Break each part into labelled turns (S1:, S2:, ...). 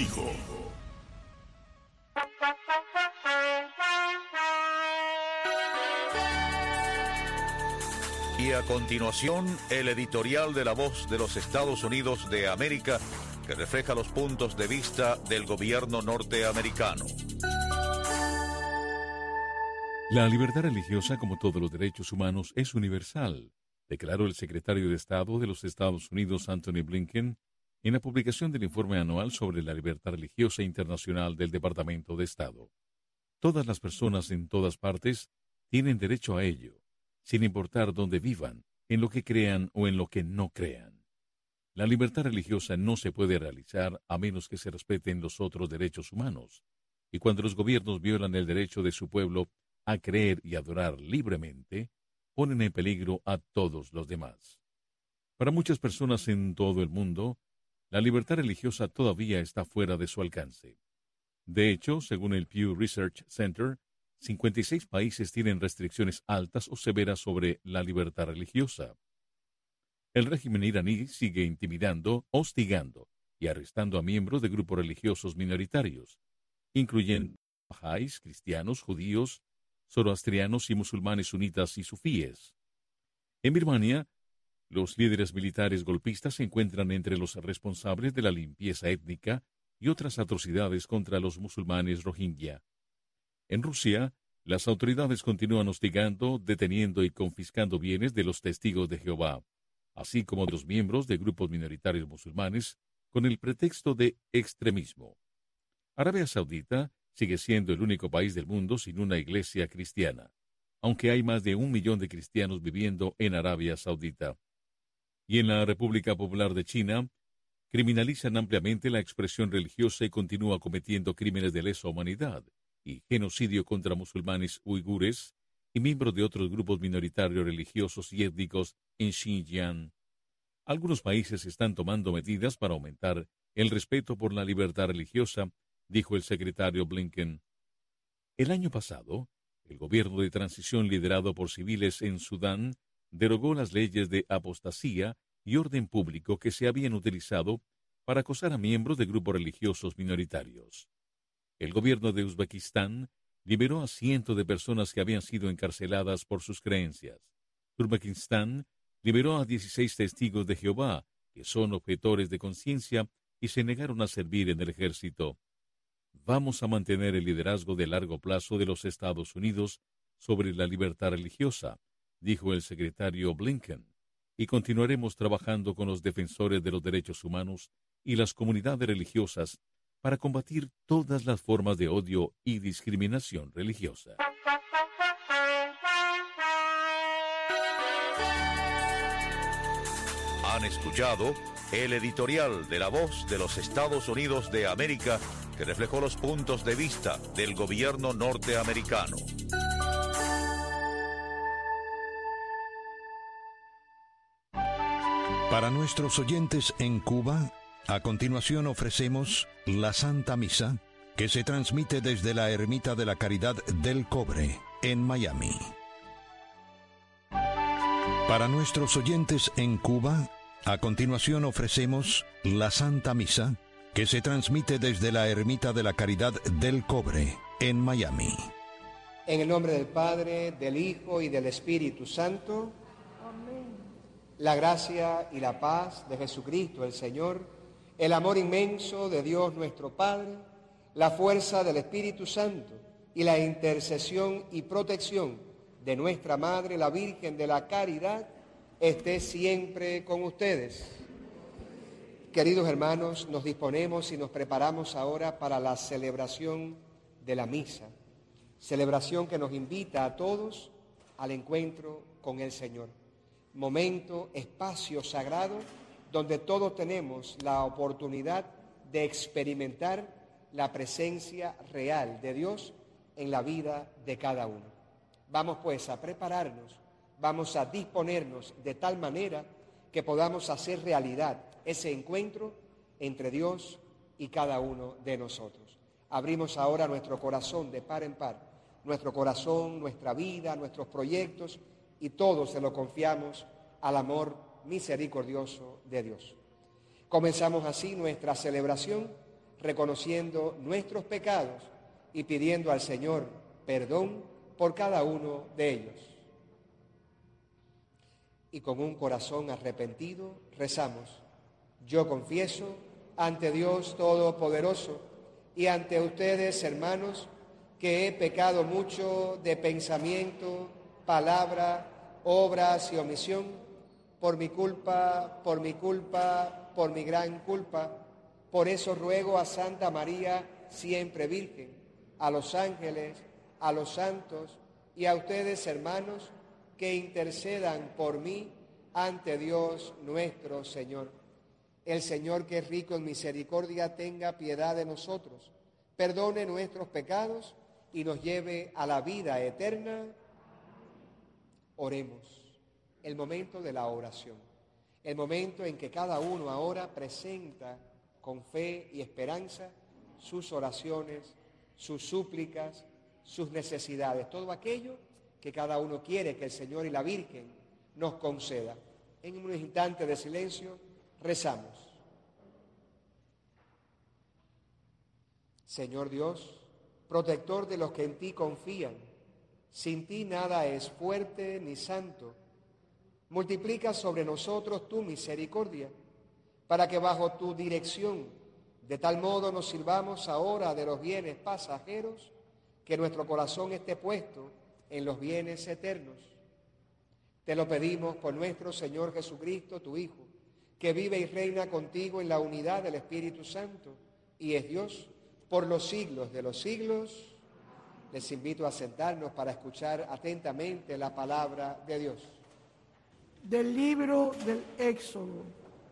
S1: contigo.
S2: Y a continuación, el editorial de La Voz de los Estados Unidos de América, que refleja los puntos de vista del gobierno norteamericano.
S3: La libertad religiosa, como todos los derechos humanos, es universal, declaró el secretario de Estado de los Estados Unidos, Anthony Blinken, en la publicación del informe anual sobre la libertad religiosa internacional del Departamento de Estado. Todas las personas en todas partes tienen derecho a ello, sin importar dónde vivan, en lo que crean o en lo que no crean. La libertad religiosa no se puede realizar a menos que se respeten los otros derechos humanos, y cuando los gobiernos violan el derecho de su pueblo a creer y adorar libremente, ponen en peligro a todos los demás. Para muchas personas en todo el mundo, la libertad religiosa todavía está fuera de su alcance. De hecho, según el Pew Research Center, 56 países tienen restricciones altas o severas sobre la libertad religiosa. El régimen iraní sigue intimidando, hostigando y arrestando a miembros de grupos religiosos minoritarios, incluyendo bahá'ís, cristianos, judíos, zoroastrianos y musulmanes sunitas y sufíes. En Birmania, los líderes militares golpistas se encuentran entre los responsables de la limpieza étnica y otras atrocidades contra los musulmanes rohingya. En Rusia, las autoridades continúan hostigando, deteniendo y confiscando bienes de los testigos de Jehová, así como de los miembros de grupos minoritarios musulmanes, con el pretexto de extremismo. Arabia Saudita sigue siendo el único país del mundo sin una iglesia cristiana, aunque hay más de 1 millón de cristianos viviendo en Arabia Saudita. Y en la República Popular de China, criminalizan ampliamente la expresión religiosa y continúa cometiendo crímenes de lesa humanidad y genocidio contra musulmanes uigures y miembros de otros grupos minoritarios religiosos y étnicos en Xinjiang. Algunos países están tomando medidas para aumentar el respeto por la libertad religiosa, dijo el secretario Blinken. El año pasado, el gobierno de transición liderado por civiles en Sudán derogó las leyes de apostasía y orden público que se habían utilizado para acosar a miembros de grupos religiosos minoritarios. El gobierno de Uzbekistán liberó a cientos de personas que habían sido encarceladas por sus creencias. Turkmenistán liberó a 16 testigos de Jehová, que son objetores de conciencia y se negaron a servir en el ejército. Vamos a mantener el liderazgo de largo plazo de los Estados Unidos sobre la libertad religiosa, dijo el secretario Blinken, y continuaremos trabajando con los defensores de los derechos humanos y las comunidades religiosas para combatir todas las formas de odio y discriminación religiosa.
S2: Han escuchado el editorial de La Voz de los Estados Unidos de América, que reflejó los puntos de vista del gobierno norteamericano.
S4: Para nuestros oyentes en Cuba, a continuación ofrecemos la Santa Misa, que se transmite desde la Ermita de la Caridad del Cobre, en Miami. Para nuestros oyentes en Cuba, a continuación ofrecemos la Santa Misa, que se transmite desde la Ermita de la Caridad del Cobre, en Miami.
S5: En el nombre del Padre, del Hijo y del Espíritu Santo. La gracia y la paz de Jesucristo el Señor, el amor inmenso de Dios nuestro Padre, la fuerza del Espíritu Santo y la intercesión y protección de nuestra Madre, la Virgen de la Caridad, esté siempre con ustedes. Queridos hermanos, nos disponemos y nos preparamos ahora para la celebración de la misa, celebración que nos invita a todos al encuentro con el Señor. Momento, espacio sagrado donde todos tenemos la oportunidad de experimentar la presencia real de Dios en la vida de cada uno. Vamos pues a prepararnos, vamos a disponernos de tal manera que podamos hacer realidad ese encuentro entre Dios y cada uno de nosotros. Abrimos ahora nuestro corazón de par en par, nuestro corazón, nuestra vida, nuestros proyectos, y todo se lo confiamos al amor misericordioso de Dios. Comenzamos así nuestra celebración reconociendo nuestros pecados y pidiendo al Señor perdón por cada uno de ellos. Y con un corazón arrepentido rezamos: yo confieso ante Dios Todopoderoso y ante ustedes, hermanos, que he pecado mucho de pensamiento, palabra, obras y omisión, por mi culpa, por mi gran culpa. Por eso ruego a Santa María, siempre Virgen, a los ángeles, a los santos y a ustedes, hermanos, que intercedan por mí ante Dios nuestro Señor. El Señor, que es rico en misericordia, tenga piedad de nosotros, perdone nuestros pecados y nos lleve a la vida eterna. Oremos. El momento de la oración, el momento en que cada uno ahora presenta con fe y esperanza sus oraciones, sus súplicas, sus necesidades, todo aquello que cada uno quiere que el Señor y la Virgen nos conceda. En un instante de silencio rezamos. Señor Dios, protector de los que en ti confían, sin ti nada es fuerte ni santo. Multiplica sobre nosotros tu misericordia, para que bajo tu dirección, de tal modo nos sirvamos ahora de los bienes pasajeros, que nuestro corazón esté puesto en los bienes eternos. Te lo pedimos por nuestro Señor Jesucristo, tu Hijo, que vive y reina contigo en la unidad del Espíritu Santo, y es Dios por los siglos de los siglos. Les invito a sentarnos para escuchar atentamente la palabra de Dios.
S1: Del libro del Éxodo.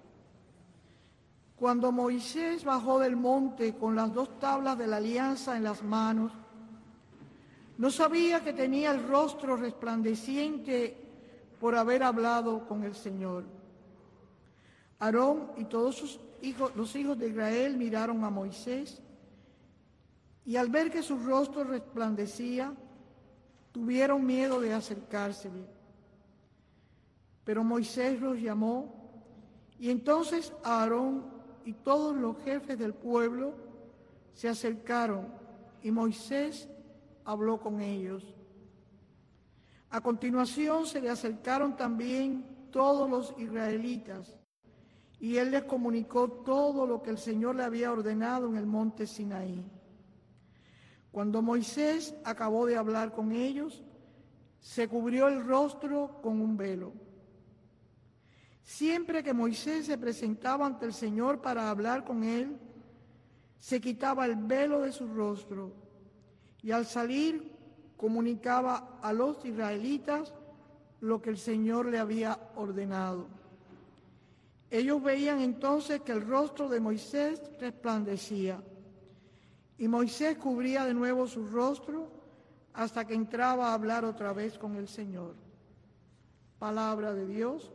S1: Cuando Moisés bajó del monte con las 2 tablas de la alianza en las manos, no sabía que tenía el rostro resplandeciente por haber hablado con el Señor. Aarón y todos sus hijos, los hijos de Israel, miraron a Moisés y al ver que su rostro resplandecía, tuvieron miedo de acercársele. Pero Moisés los llamó, y entonces Aarón y todos los jefes del pueblo se acercaron, y Moisés habló con ellos. A continuación se le acercaron también todos los israelitas, y él les comunicó todo lo que el Señor le había ordenado en el monte Sinaí. Cuando Moisés acabó de hablar con ellos, se cubrió el rostro con un velo. Siempre que Moisés se presentaba ante el Señor para hablar con él, se quitaba el velo de su rostro y al salir comunicaba a los israelitas lo que el Señor le había ordenado. Ellos veían entonces que el rostro de Moisés resplandecía y Moisés cubría de nuevo su rostro hasta que entraba a hablar otra vez con el Señor. Palabra de Dios.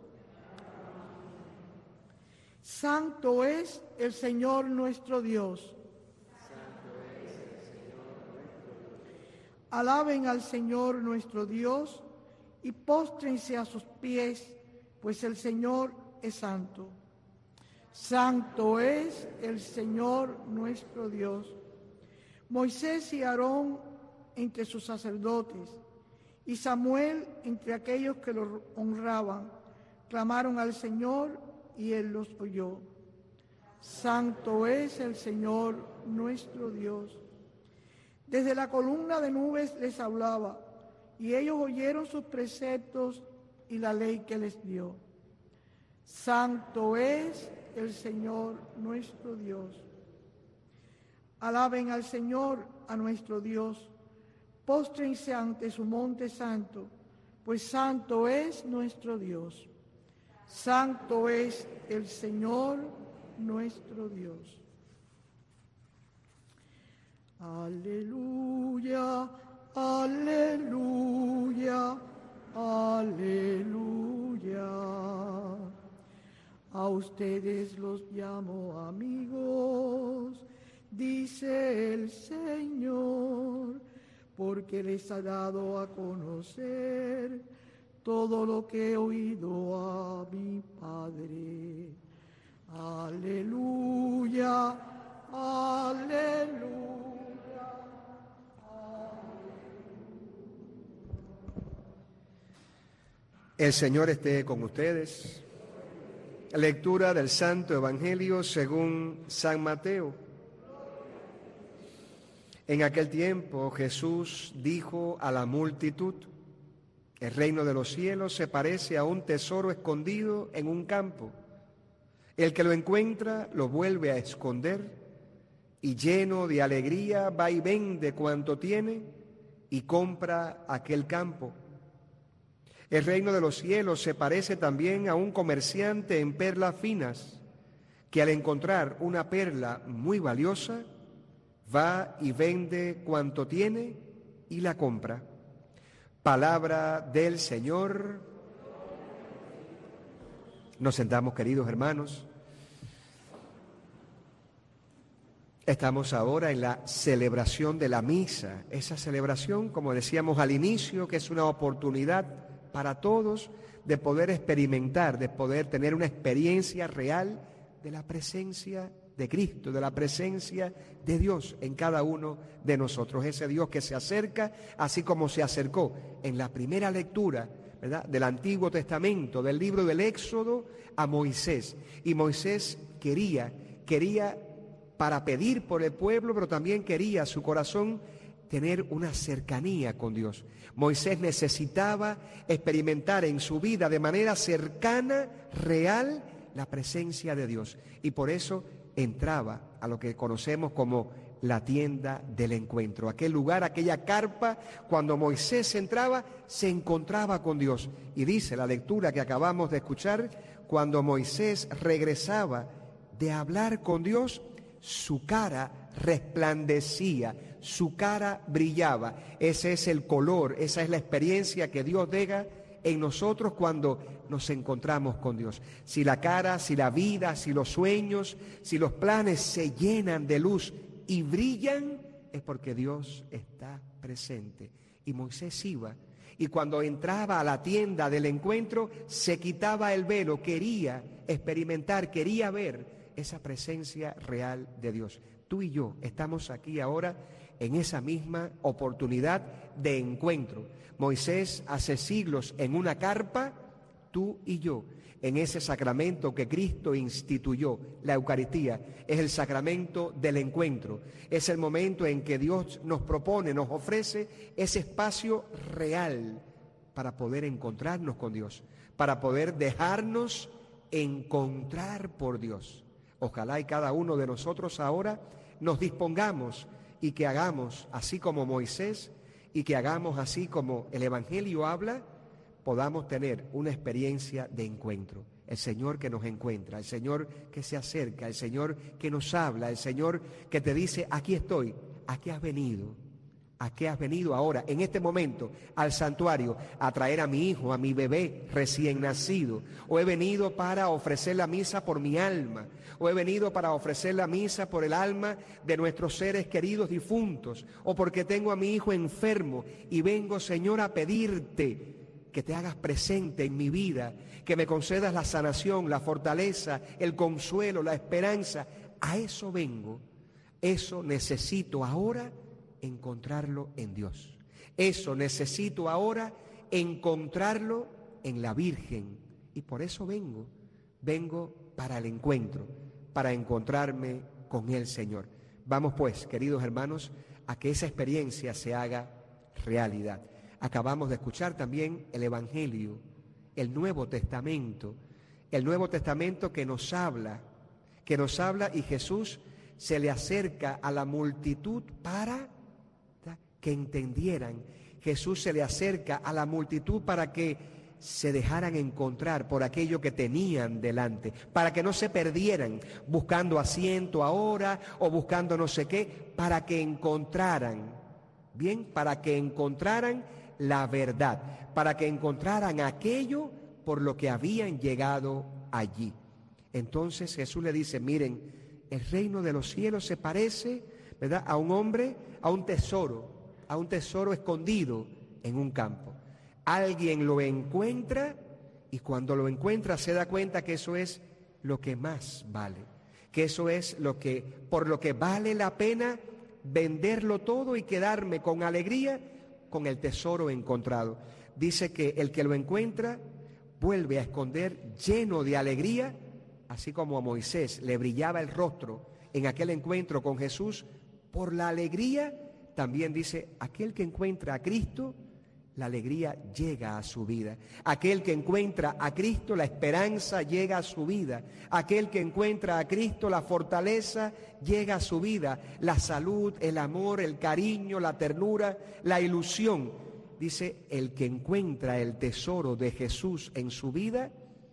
S1: Santo es el Señor nuestro Dios. Alaben al Señor nuestro Dios y póstrense a sus pies, pues el Señor es santo. Santo es el Señor nuestro Dios. Moisés y Aarón entre sus sacerdotes y Samuel entre aquellos que lo honraban, clamaron al Señor y Él los oyó. Santo es el Señor nuestro Dios. Desde la columna de nubes les hablaba, y ellos oyeron sus preceptos y la ley que les dio. Santo es el Señor nuestro Dios. Alaben al Señor, a nuestro Dios. Póstrense ante su monte santo, pues santo es nuestro Dios. Santo es el Señor nuestro Dios. Aleluya, aleluya, aleluya. A ustedes los llamo amigos, dice el Señor, porque les ha dado a conocer todo lo que he oído a mi Padre. Aleluya, Aleluya.
S5: El Señor esté con ustedes. Lectura del Santo Evangelio según San Mateo. En aquel tiempo Jesús dijo a la multitud: el reino de los cielos se parece a un tesoro escondido en un campo. El que lo encuentra lo vuelve a esconder y lleno de alegría va y vende cuanto tiene y compra aquel campo. El reino de los cielos se parece también a un comerciante en perlas finas, que al encontrar una perla muy valiosa, va y vende cuanto tiene y la compra. Palabra del Señor. Nos sentamos, queridos hermanos. Estamos ahora en la celebración de la misa. Esa celebración, como decíamos al inicio, que es una oportunidad para todos de poder experimentar, de poder tener una experiencia real de la presencia de Cristo, de la presencia de Dios en cada uno de nosotros. Ese Dios que se acerca, así como se acercó en la primera lectura, ¿verdad?, del Antiguo Testamento, del libro del Éxodo, a Moisés. Y Moisés quería para pedir por el pueblo, pero también quería su corazón tener una cercanía con Dios. Moisés necesitaba experimentar en su vida de manera cercana, real, la presencia de Dios. Y por eso entraba a lo que conocemos como la tienda del encuentro. Aquel lugar, aquella carpa, cuando Moisés entraba, se encontraba con Dios. Y dice la lectura que acabamos de escuchar, cuando Moisés regresaba de hablar con Dios, su cara resplandecía, su cara brillaba. Ese es el color, esa es la experiencia que Dios deja en nosotros cuando nos encontramos con Dios. Si la cara, si la vida, si los sueños, si los planes se llenan de luz y brillan, es porque Dios está presente. Y Moisés iba, y cuando entraba a la tienda del encuentro, se quitaba el velo, quería experimentar, quería ver esa presencia real de Dios. Tú y yo estamos aquí ahora en esa misma oportunidad de encuentro. Moisés hace siglos en una carpa, tú y yo en ese sacramento que Cristo instituyó, la Eucaristía. Es el sacramento del encuentro. Es el momento en que Dios nos propone, nos ofrece ese espacio real para poder encontrarnos con Dios, para poder dejarnos encontrar por Dios. Ojalá y cada uno de nosotros ahora nos dispongamos y que hagamos así como Moisés y que hagamos así como el Evangelio habla, podamos tener una experiencia de encuentro. El Señor que nos encuentra, el Señor que se acerca, el Señor que nos habla, el Señor que te dice: aquí estoy, ¿a qué has venido? ¿A qué has venido ahora, en este momento, al santuario? A traer a mi hijo, a mi bebé recién nacido. O he venido para ofrecer la misa por mi alma. O he venido para ofrecer la misa por el alma de nuestros seres queridos difuntos. O porque tengo a mi hijo enfermo y vengo, Señor, a pedirte que te hagas presente en mi vida, que me concedas la sanación, la fortaleza, el consuelo, la esperanza. A eso vengo. Eso necesito ahora, encontrarlo en Dios. Eso necesito ahora, encontrarlo en la Virgen. Y por eso vengo para el encuentro, para encontrarme con el Señor. Vamos pues, queridos hermanos, a que esa experiencia se haga realidad. Acabamos de escuchar también el Evangelio, el Nuevo Testamento que nos habla y Jesús se le acerca a la multitud para que entendieran. Jesús se le acerca a la multitud para que se dejaran encontrar por aquello que tenían delante, para que no se perdieran buscando asiento ahora o buscando no sé qué, para que encontraran la verdad, para que encontraran aquello por lo que habían llegado allí. Entonces Jesús le dice: miren, el reino de los cielos se parece, ¿verdad?, a un hombre, a un tesoro escondido en un campo. Alguien lo encuentra y cuando lo encuentra se da cuenta que eso es lo que más vale, que eso es por lo que vale la pena venderlo todo y quedarme con alegría con el tesoro encontrado. Dice que el que lo encuentra vuelve a esconder lleno de alegría, así como a Moisés le brillaba el rostro en aquel encuentro con Jesús, por la alegría, también dice, aquel que encuentra a Cristo, la alegría llega a su vida. Aquel que encuentra a Cristo, la esperanza llega a su vida. Aquel que encuentra a Cristo, la fortaleza llega a su vida. La salud, el amor, el cariño, la ternura, la ilusión. Dice, el que encuentra el tesoro de Jesús en su vida,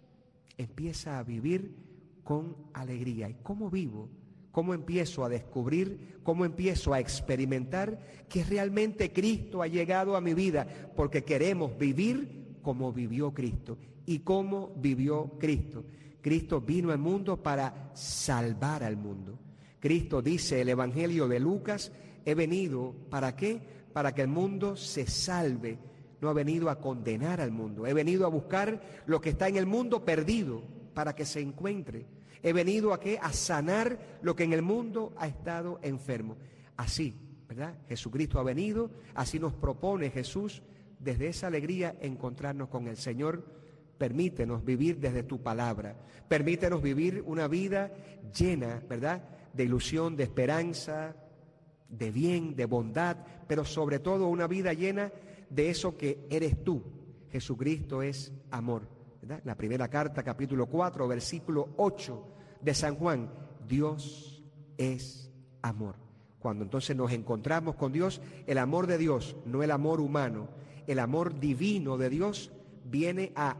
S5: empieza a vivir con alegría. ¿Y cómo vivo? ¿Cómo empiezo a descubrir, cómo empiezo a experimentar que realmente Cristo ha llegado a mi vida? Porque queremos vivir como vivió Cristo. ¿Y cómo vivió Cristo? Cristo vino al mundo para salvar al mundo. Cristo dice, el Evangelio de Lucas, he venido, ¿para qué? Para que el mundo se salve. No he venido a condenar al mundo. He venido a buscar lo que está en el mundo perdido para que se encuentre. He venido aquí a sanar lo que en el mundo ha estado enfermo. Así, ¿verdad? Jesucristo ha venido, así nos propone Jesús, desde esa alegría encontrarnos con el Señor. Permítenos vivir desde tu palabra. Permítenos vivir una vida llena, ¿verdad?, de ilusión, de esperanza, de bien, de bondad, pero sobre todo una vida llena de eso que eres tú. Jesucristo es amor, ¿verdad? La primera carta, capítulo 4, versículo 8 de San Juan, Dios es amor. Cuando entonces nos encontramos con Dios, el amor de Dios, no el amor humano, el amor divino de Dios viene a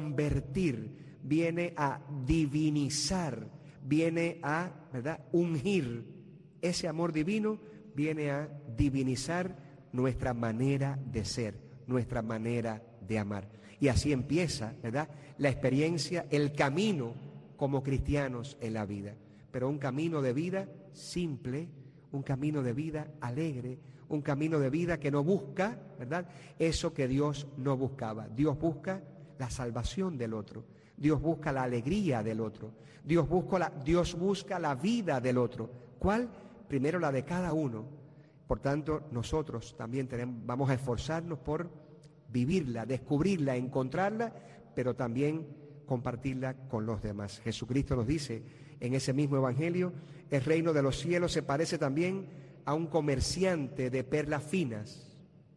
S5: convertir, viene a divinizar, viene a, ¿verdad?, ungir. Ese amor divino viene a divinizar nuestra manera de ser, nuestra manera de amar. Y así empieza, ¿verdad?, la experiencia, el camino como cristianos en la vida. Pero un camino de vida simple, un camino de vida alegre, un camino de vida que no busca, ¿verdad?, eso que Dios no buscaba. Dios busca la salvación del otro. Dios busca la alegría del otro. Dios busca la vida del otro. ¿Cuál? Primero la de cada uno. Por tanto, nosotros también vamos a esforzarnos por vivirla, descubrirla, encontrarla, pero también compartirla con los demás. Jesucristo nos dice en ese mismo Evangelio, el reino de los cielos se parece también a un comerciante de perlas finas.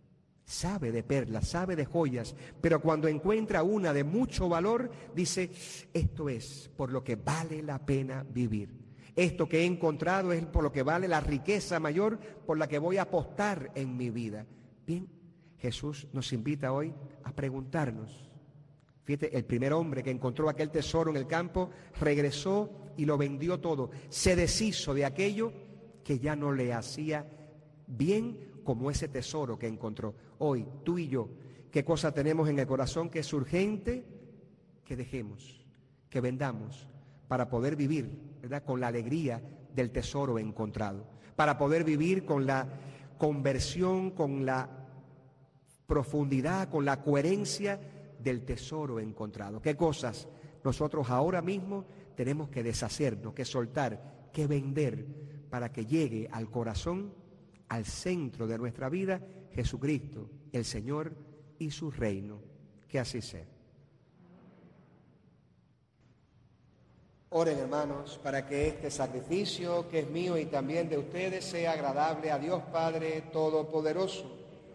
S5: Sabe de perlas, sabe de joyas, pero cuando encuentra una de mucho valor, dice, esto es por lo que vale la pena vivir. Esto que he encontrado es por lo que vale la riqueza mayor por la que voy a apostar en mi vida. Bien, Jesús nos invita hoy a preguntarnos. Fíjate, el primer hombre que encontró aquel tesoro en el campo regresó y lo vendió todo. Se deshizo de aquello que ya no le hacía bien como ese tesoro que encontró. Hoy, tú y yo, ¿qué cosa tenemos en el corazón que es urgente que dejemos, que vendamos para poder vivir, ¿verdad?, con la alegría del tesoro encontrado? Para poder vivir con la conversión, con la profundidad, con la coherencia del tesoro encontrado. ¿Qué cosas nosotros ahora mismo tenemos que deshacernos, que soltar, que vender para que llegue al corazón, al centro de nuestra vida, Jesucristo, el Señor y su reino? Que así sea. Oren, hermanos, para que este sacrificio que es mío y también de ustedes sea agradable a Dios Padre Todopoderoso.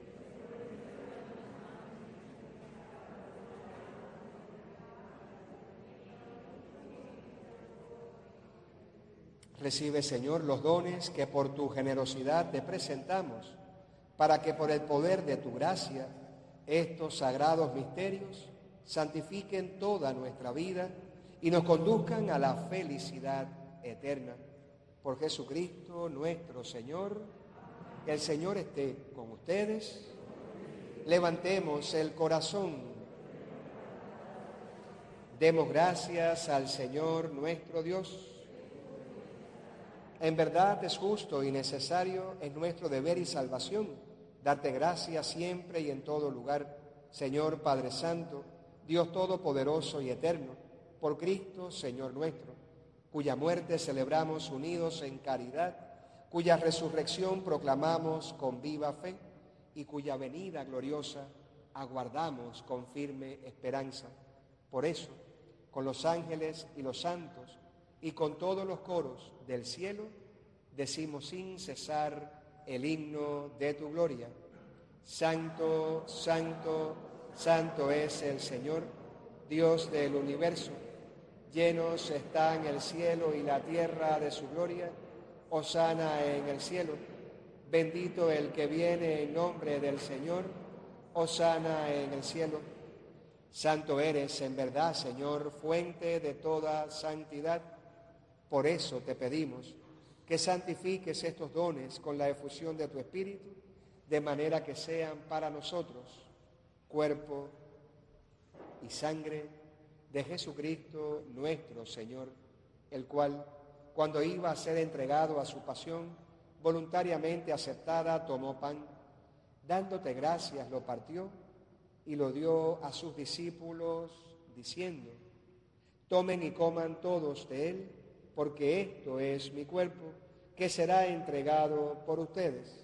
S5: Recibe, Señor, los dones que por tu generosidad te presentamos, para que por el poder de tu gracia estos sagrados misterios santifiquen toda nuestra vida y nos conduzcan a la felicidad eterna. Por Jesucristo nuestro Señor, que el Señor esté con ustedes. Levantemos el corazón. Demos gracias al Señor nuestro Dios. En verdad es justo y necesario, es nuestro deber y salvación, darte gracias siempre y en todo lugar, Señor Padre Santo, Dios Todopoderoso y Eterno, por Cristo, Señor nuestro, cuya muerte celebramos unidos en caridad, cuya resurrección proclamamos con viva fe y cuya venida gloriosa aguardamos con firme esperanza. Por eso, con los ángeles y los santos y con todos los coros del cielo, decimos sin cesar el himno de tu gloria. Santo, santo, santo es el Señor, Dios del universo. Llenos están el cielo y la tierra de su gloria. Hosana en el cielo. Bendito el que viene en nombre del Señor. Hosana en el cielo. Santo eres en verdad, Señor, fuente de toda santidad. Por eso te pedimos que santifiques estos dones con la efusión de tu Espíritu, de manera que sean para nosotros cuerpo y sangre de Jesucristo nuestro Señor, el cual, cuando iba a ser entregado a su pasión, voluntariamente aceptada, tomó pan, dándote gracias, lo partió y lo dio a sus discípulos, diciendo: tomen y coman todos de él, porque esto es mi cuerpo, que será entregado por ustedes.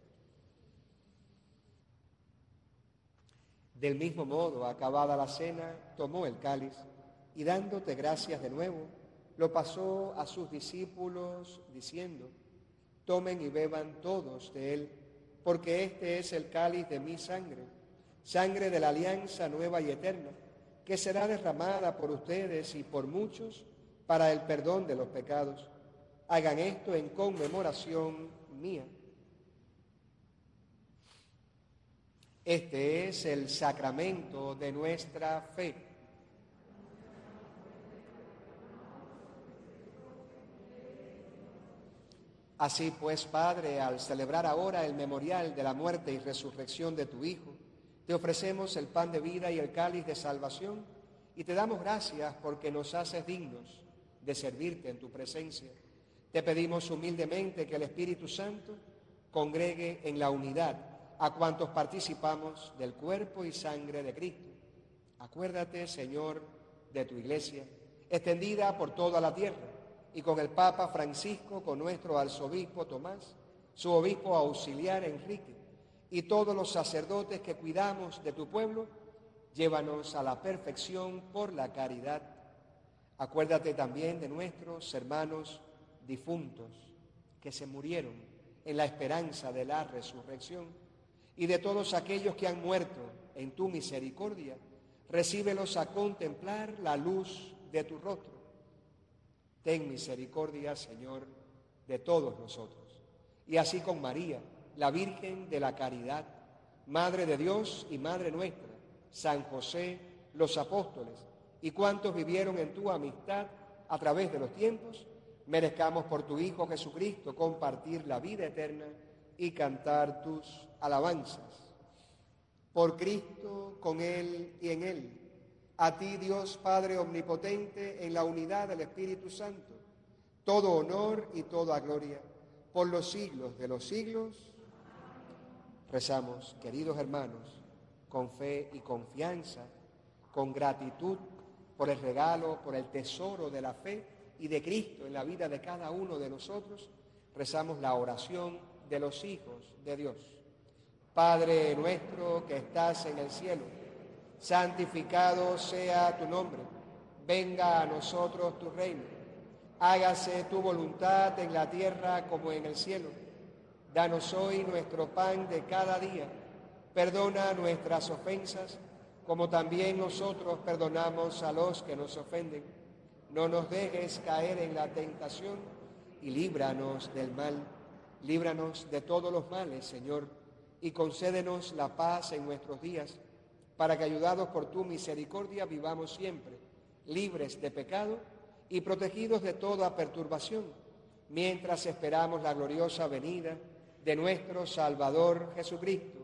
S5: Del mismo modo, acabada la cena, tomó el cáliz y dándote gracias de nuevo, lo pasó a sus discípulos, diciendo: tomen y beban todos de él, porque este es el cáliz de mi sangre, sangre de la alianza nueva y eterna, que será derramada por ustedes y por muchos para el perdón de los pecados. Hagan esto en conmemoración mía. Este es el sacramento de nuestra fe. Así pues, Padre, al celebrar ahora el memorial de la muerte y resurrección de tu Hijo, te ofrecemos el pan de vida y el cáliz de salvación, y te damos gracias porque nos haces dignos de servirte en tu presencia. Te pedimos humildemente que el Espíritu Santo congregue en la unidad a cuantos participamos del cuerpo y sangre de Cristo. Acuérdate, Señor, de tu Iglesia, extendida por toda la tierra, y con el Papa Francisco, con nuestro arzobispo Tomás, su obispo auxiliar Enrique, y todos los sacerdotes que cuidamos de tu pueblo, llévanos a la perfección por la caridad. Acuérdate también de nuestros hermanos difuntos que se murieron en la esperanza de la resurrección, y de todos aquellos que han muerto en tu misericordia, recíbelos a contemplar la luz de tu rostro. Ten misericordia, Señor, de todos nosotros. Y así con María, la Virgen de la Caridad, Madre de Dios y Madre nuestra, San José, los apóstoles y cuantos vivieron en tu amistad a través de los tiempos, merezcamos por tu Hijo Jesucristo compartir la vida eterna y cantar tus alabanzas. Por Cristo, con Él y en Él, a ti, Dios Padre omnipotente, en la unidad del Espíritu Santo, todo honor y toda gloria por los siglos de los siglos. Rezamos, queridos hermanos, con fe y confianza, con gratitud por el regalo, por el tesoro de la fe y de Cristo en la vida de cada uno de nosotros. Rezamos la oración de los hijos de Dios. Padre nuestro que estás en el cielo, santificado sea tu nombre. Venga a nosotros tu reino. Hágase tu voluntad en la tierra como en el cielo. Danos hoy nuestro pan de cada día. Perdona nuestras ofensas, como también nosotros perdonamos a los que nos ofenden. No nos dejes caer en la tentación y líbranos del mal. Líbranos de todos los males, Señor, y concédenos la paz en nuestros días, para que, ayudados por tu misericordia, vivamos siempre libres de pecado y protegidos de toda perturbación, mientras esperamos la gloriosa venida de nuestro Salvador Jesucristo.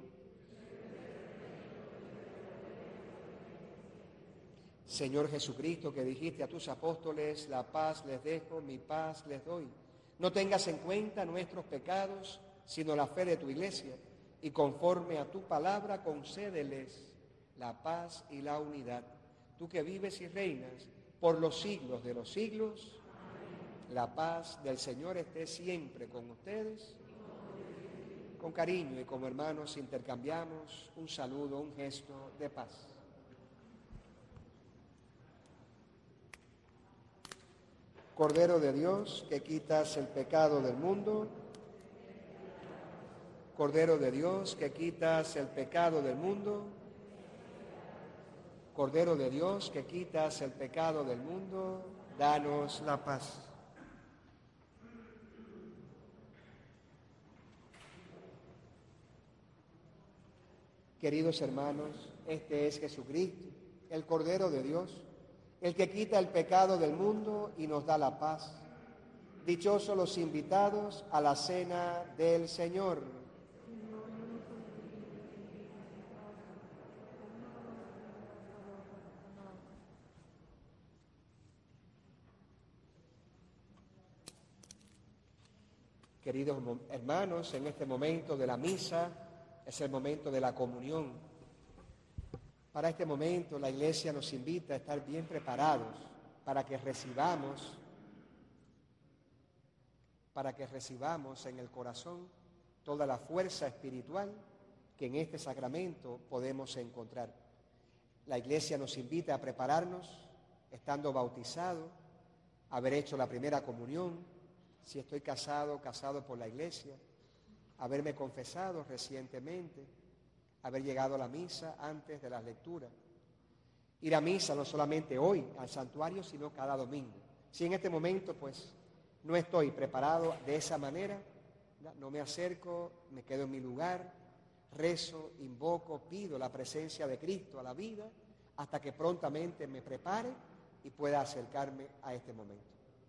S5: Señor Jesucristo, que dijiste a tus apóstoles: la paz les dejo, mi paz les doy. No tengas en cuenta nuestros pecados, sino la fe de tu Iglesia, y conforme a tu palabra concédeles la paz y la unidad. Tú que vives y reinas por los siglos de los siglos. la paz del Señor esté siempre con ustedes. Con cariño y como hermanos intercambiamos un saludo, un gesto de paz. Cordero de Dios, que quitas el pecado del mundo. Cordero de Dios, que quitas el pecado del mundo. Cordero de Dios, que quitas el pecado del mundo, danos la paz. Queridos hermanos, este es Jesucristo, el Cordero de Dios, el que quita el pecado del mundo y nos da la paz. Dichosos los invitados a la cena del Señor. Queridos hermanos, en este momento de la misa es el momento de la comunión. Para este momento la Iglesia nos invita a estar bien preparados para que recibamos en el corazón toda la fuerza espiritual que en este sacramento podemos encontrar. La Iglesia nos invita a prepararnos estando bautizados, haber hecho la primera comunión, si estoy casado por la Iglesia, haberme confesado recientemente, haber llegado a la misa antes de las lecturas. Ir a misa no solamente hoy al santuario, sino cada domingo. Si en este momento pues no estoy preparado de esa manera, no me acerco, me quedo en mi lugar, rezo, invoco, pido la presencia de Cristo a la vida, hasta que prontamente me prepare y pueda acercarme a este momento.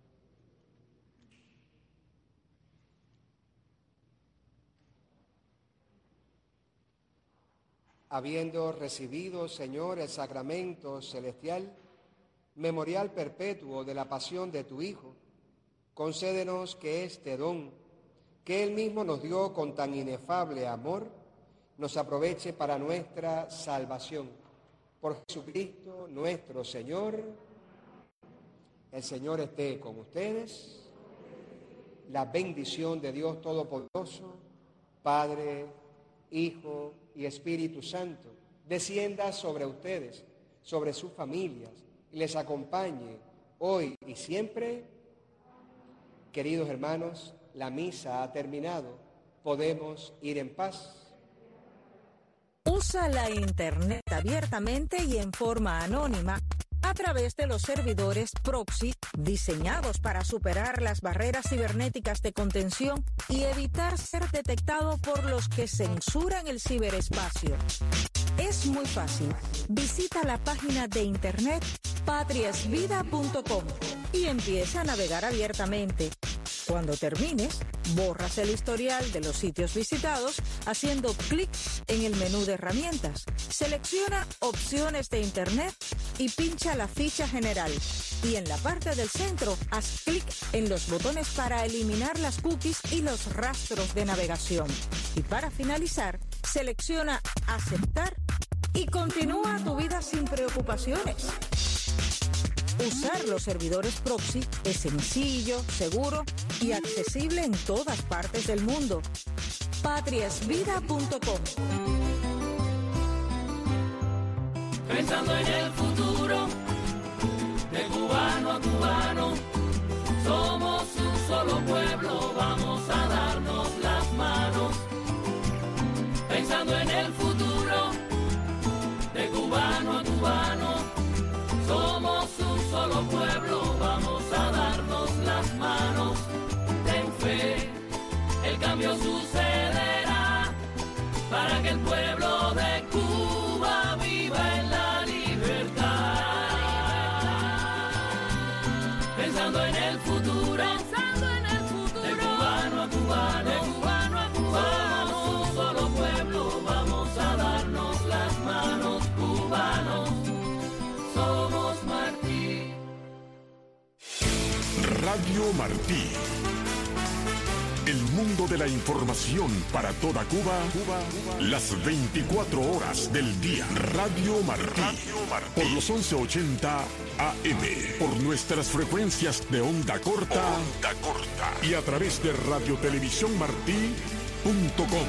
S5: Habiendo recibido, Señor, el sacramento celestial, memorial perpetuo de la pasión de tu Hijo, concédenos que este don, que Él mismo nos dio con tan inefable amor, nos aproveche para nuestra salvación. Por Jesucristo nuestro Señor. El Señor esté con ustedes. La bendición de Dios Todopoderoso, Padre, Hijo y Espíritu Santo, descienda sobre ustedes, sobre sus familias, y les acompañe hoy y siempre. Queridos hermanos, la misa ha terminado. Podemos ir en paz.
S6: Usa la Internet abiertamente y en forma anónima a través de los servidores proxy diseñados para superar las barreras cibernéticas de contención y evitar ser detectado por los que censuran el ciberespacio. Es muy fácil. Visita la página de internet patriasvida.com y empieza a navegar abiertamente. Cuando termines, borras el historial de los sitios visitados haciendo clic en el menú de herramientas. Selecciona opciones de internet y pincha la ficha general. Y en la parte del centro, haz clic en los botones para eliminar las cookies y los rastros de navegación. Y para finalizar, selecciona aceptar y continúa tu vida sin preocupaciones. Usar los servidores proxy es sencillo, seguro y accesible en todas partes del mundo. patriasvida.com.
S7: Pensando en el futuro, de cubano a cubano, somos un solo pueblo, vamos a darnos las manos. Pensando en el futuro, de cubano a cubano, somos un solo pueblo, vamos a darnos las manos. Ten fe, el cambio sucederá para que el pueblo de Cuba viva en la libertad. Pensando en el futuro, de cubano a cubano, somos un solo pueblo, vamos a darnos las manos, cubanos. Somos Martí.
S8: Radio Martí. El mundo de la información para toda Cuba, las 24 horas del día. Radio Martí, por los 1180 AM, por nuestras frecuencias de onda corta, y a través de radiotelevisiónmartí.com.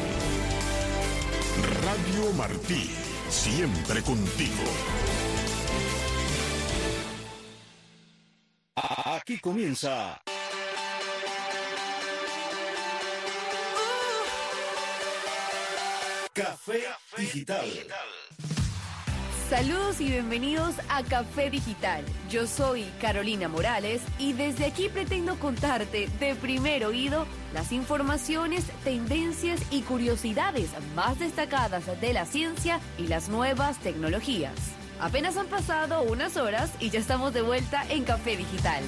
S8: Radio Martí, siempre contigo.
S9: Aquí comienza Café Digital.
S10: Saludos y bienvenidos a Café Digital. Yo soy Carolina Morales y desde aquí pretendo contarte de primer oído las informaciones, tendencias y curiosidades más destacadas de la ciencia y las nuevas tecnologías. Apenas han pasado unas horas y ya estamos de vuelta en Café Digital.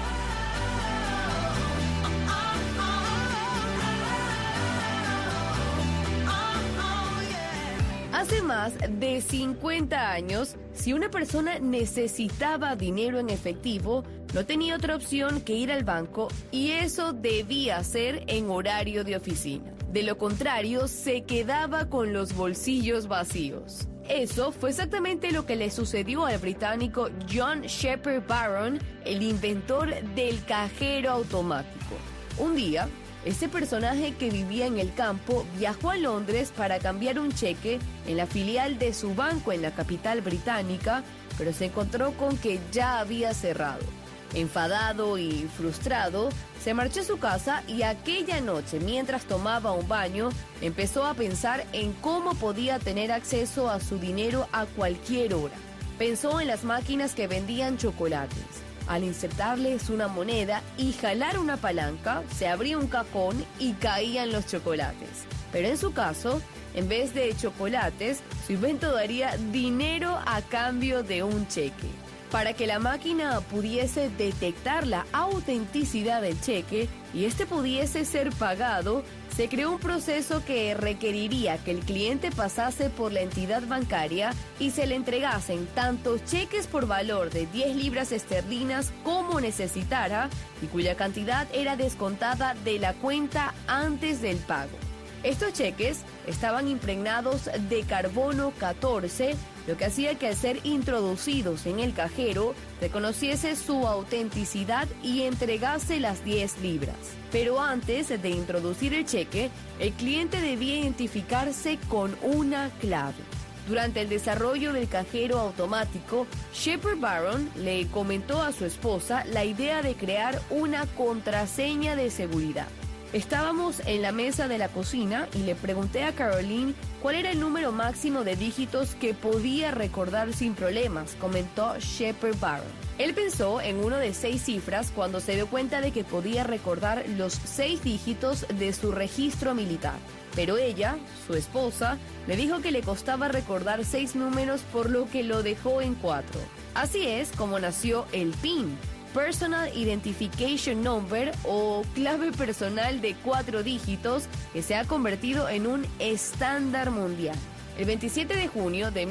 S10: Hace más de 50 años, si una persona necesitaba dinero en efectivo, no tenía otra opción que ir al banco y eso debía ser en horario de oficina. De lo contrario, se quedaba con los bolsillos vacíos. Eso fue exactamente lo que le sucedió al británico John Shepard Barron, el inventor del cajero automático. Un día, este personaje que vivía en el campo viajó a Londres para cambiar un cheque en la filial de su banco en la capital británica, pero se encontró con que ya había cerrado. Enfadado y frustrado, se marchó a su casa y aquella noche, mientras tomaba un baño, empezó a pensar en cómo podía tener acceso a su dinero a cualquier hora. Pensó en las máquinas que vendían chocolates. Al insertarles una moneda y jalar una palanca, se abría un cajón y caían los chocolates. Pero en su caso, en vez de chocolates, su invento daría dinero a cambio de un cheque. Para que la máquina pudiese detectar la autenticidad del cheque y este pudiese ser pagado, se creó un proceso que requeriría que el cliente pasase por la entidad bancaria y se le entregasen tanto cheques por valor de 10 libras esterlinas como necesitara y cuya cantidad era descontada de la cuenta antes del pago. Estos cheques estaban impregnados de carbono 14, lo que hacía que al ser introducidos en el cajero reconociese su autenticidad y entregase las 10 libras. Pero antes de introducir el cheque, el cliente debía identificarse con una clave. Durante el desarrollo del cajero automático, Shepard Barron le comentó a su esposa la idea de crear una contraseña de seguridad. Estábamos en la mesa de la cocina y le pregunté a Caroline cuál era el número máximo de dígitos que podía recordar sin problemas, comentó Shepard Barron. Él pensó en uno de 6 cifras cuando se dio cuenta de que podía recordar los 6 dígitos de su registro militar. Pero ella, su esposa, le dijo que le costaba recordar 6 números, por lo que lo dejó en 4. Así es como nació el PIN. Personal Identification Number, o clave personal de 4 dígitos, que se ha convertido en un estándar mundial. El 27 de junio de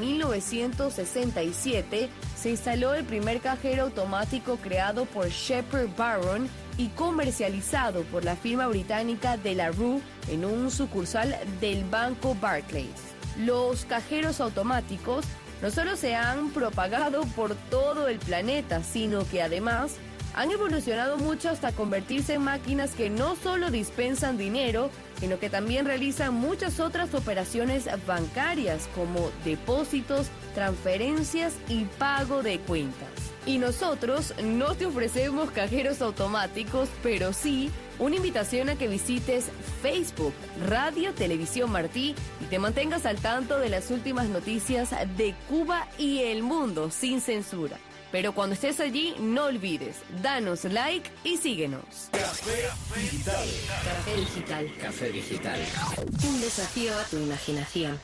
S10: 1967 se instaló el primer cajero automático creado por Shepard Barron y comercializado por la firma británica de la Rue en un sucursal del banco Barclays. Los cajeros automáticos no solo se han propagado por todo el planeta, sino que además han evolucionado mucho hasta convertirse en máquinas que no solo dispensan dinero, sino que también realizan muchas otras operaciones bancarias como depósitos, transferencias y pago de cuentas. Y nosotros no te ofrecemos cajeros automáticos, pero sí una invitación a que visites Facebook, Radio Televisión Martí y te mantengas al tanto de las últimas noticias de Cuba y el mundo sin censura. Pero cuando estés allí, no olvides, danos like y síguenos.
S9: Café Digital.
S11: Café Digital.
S9: Café Digital.
S11: Un desafío a tu imaginación.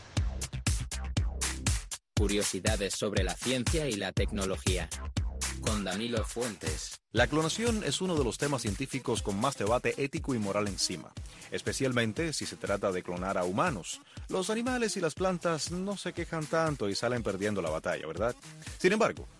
S12: Curiosidades sobre la ciencia y la tecnología. Con Danilo Fuentes.
S13: La clonación es uno de los temas científicos con más debate ético y moral encima, especialmente si se trata de clonar a humanos. Los animales y las plantas no se quejan tanto y salen perdiendo la batalla, ¿verdad? Sin embargo,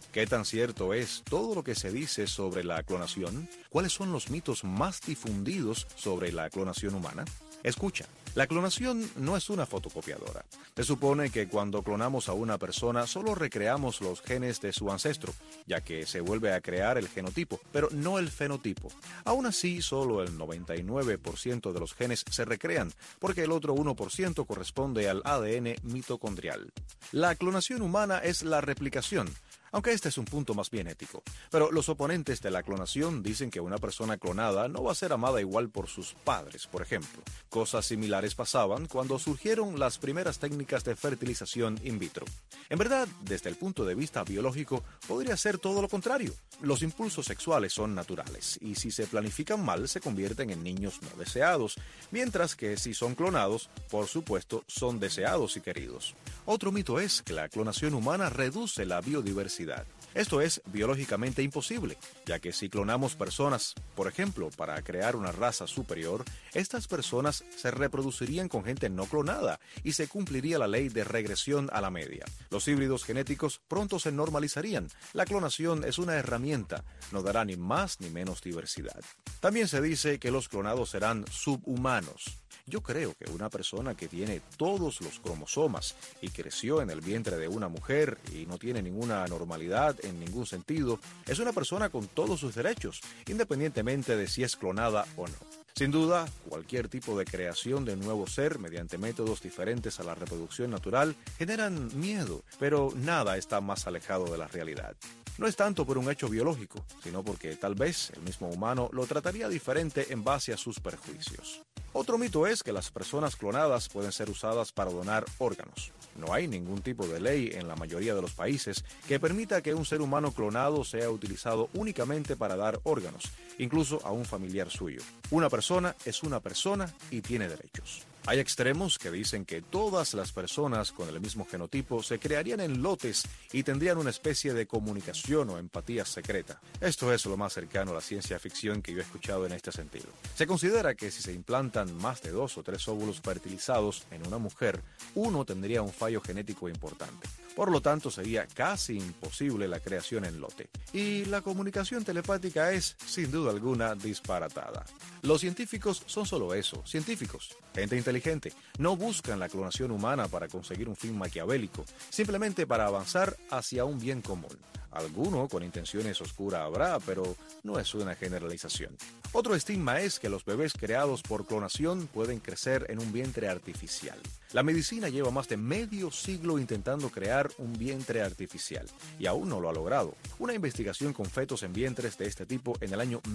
S13: ¿Qué tan cierto es todo lo que se dice sobre la clonación? ¿Cuáles son los mitos más difundidos sobre la clonación humana? Escucha, la clonación no es una fotocopiadora. Se supone que cuando clonamos a una persona solo recreamos los genes de su ancestro, ya que se vuelve a crear el genotipo, pero no el fenotipo. Aún así, solo el 99% de los genes se recrean, porque el otro 1% corresponde al ADN mitocondrial. La clonación humana es la replicación, aunque este es un punto más bien ético. Pero los oponentes de la clonación dicen que una persona clonada no va a ser amada igual por sus padres, por ejemplo. Cosas similares pasaban cuando surgieron las primeras técnicas de fertilización in vitro. En verdad, desde el punto de vista biológico, podría ser todo lo contrario. Los impulsos sexuales son naturales, y si se planifican mal, se convierten en niños no deseados, mientras que si son clonados, por supuesto, son deseados y queridos. Otro mito es que la clonación humana reduce la biodiversidad. Esto es biológicamente imposible, ya que si clonamos personas, por ejemplo, para crear una raza superior, estas personas se reproducirían con gente no clonada y se cumpliría la ley de regresión a la media. Los híbridos genéticos pronto se normalizarían. La clonación es una herramienta, no dará ni más ni menos diversidad. También se dice que los clonados serán subhumanos. Yo creo que una persona que tiene todos los cromosomas y creció en el vientre de una mujer y no tiene ninguna normalidad en ningún sentido, es una persona con todos sus derechos, independientemente de si es clonada o no. Sin duda, cualquier tipo de creación de un nuevo ser mediante métodos diferentes a la reproducción natural generan miedo, pero nada está más alejado de la realidad. No es tanto por un hecho biológico, sino porque tal vez el mismo humano lo trataría diferente en base a sus perjuicios. Otro mito es que las personas clonadas pueden ser usadas para donar órganos. No hay ningún tipo de ley en la mayoría de los países que permita que un ser humano clonado sea utilizado únicamente para dar órganos, incluso a un familiar suyo. Una persona es una persona y tiene derechos. Hay extremos que dicen que todas las personas con el mismo genotipo se crearían en lotes y tendrían una especie de comunicación o empatía secreta. Esto es lo más cercano a la ciencia ficción que yo he escuchado en este sentido. Se considera que si se implantan más de 2 o 3 óvulos fertilizados en una mujer, uno tendría un fallo genético importante. Por lo tanto, sería casi imposible la creación en lote. Y la comunicación telepática es, sin duda alguna, disparatada. Los científicos son solo eso, científicos. Gente inteligente. No buscan la clonación humana para conseguir un fin maquiavélico, simplemente para avanzar hacia un bien común. Alguno con intenciones oscuras habrá, pero no es una generalización. Otro estigma es que los bebés creados por clonación pueden crecer en un vientre artificial. La medicina lleva más de medio siglo intentando crear un vientre artificial y aún no lo ha logrado. Una investigación con fetos en vientres de este tipo en el año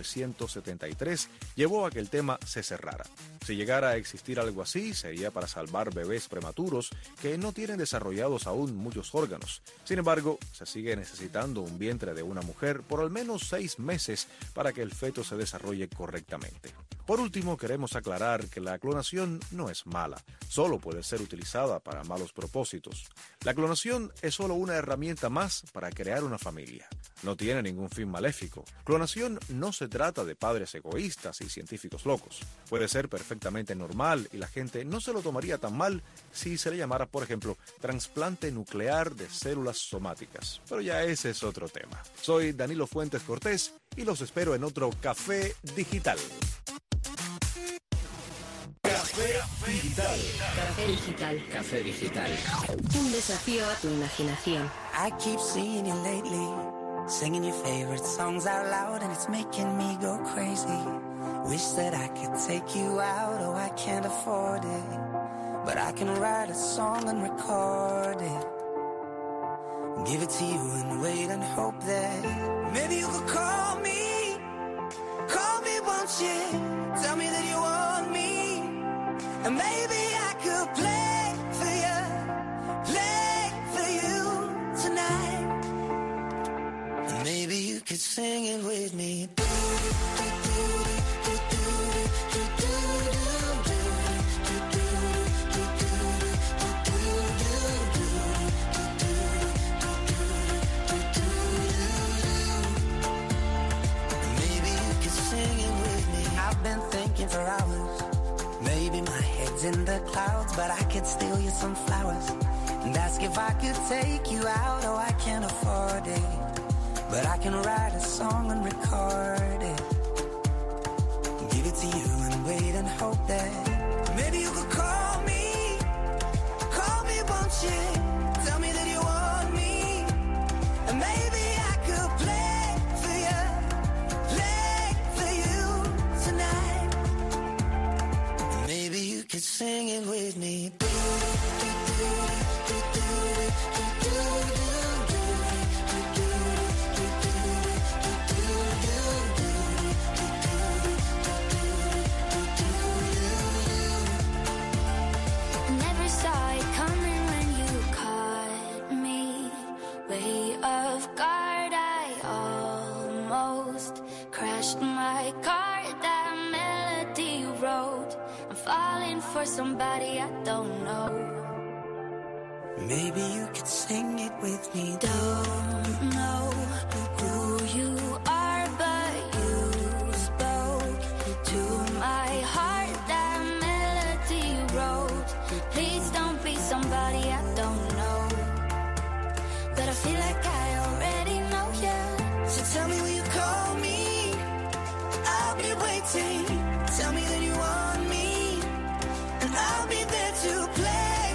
S13: 1973 llevó a que el tema se cerrara. Si llegara a existir algo así, sería para salvar bebés prematuros que no tienen desarrollados aún muchos órganos. Sin embargo, se sigue necesitando un vientre de una mujer por al menos 6 meses para que el feto se desarrolle correctamente. Por último, queremos aclarar que la clonación no es mala, solo puede ser utilizada para malos propósitos. La clonación es solo una herramienta más para crear una familia. No tiene ningún fin maléfico. Clonación no se trata de padres egoístas y científicos locos. Puede ser perfectamente normal y la gente no se lo tomaría tan mal si se le llamara, por ejemplo, trasplante nuclear de células somáticas. Pero ya ese es otro tema. Soy Danilo Fuentes Cortés y los espero en otro Café Digital.
S9: Café Digital.
S11: Café Digital.
S12: Café Digital.
S11: Un desafío a tu imaginación.
S14: I keep seeing you lately, singing your favorite songs out loud, and it's making me go crazy. Wish that I could take you out, oh, I can't afford it. But I can write a song and record it. Give it to you and wait and hope that maybe you could call me, won't you? Tell me that you want me, and maybe I could play for you tonight. And maybe you could sing it with me. For hours, maybe my head's in the clouds, but I could steal you some flowers. and ask if I could take you out. Oh, I can't afford it, but I can write a song and record it, give it to you and wait and hope that maybe you could call me, won't you? Tell me that you want me, and maybe I could play for you tonight. Maybe you could sing it with me.
S15: Never saw it coming when you caught me way off guard. I almost crashed my car. That melody wrote. I'm falling for somebody I don't know.
S14: Maybe you could sing it with me.
S15: Don't know who you are, but you spoke to my heart. That melody wrote. Please don't be somebody I don't know, but I feel like I already know you.
S14: So tell me, will you call me? I'll be waiting. Tell me that you want me, and I'll be there to play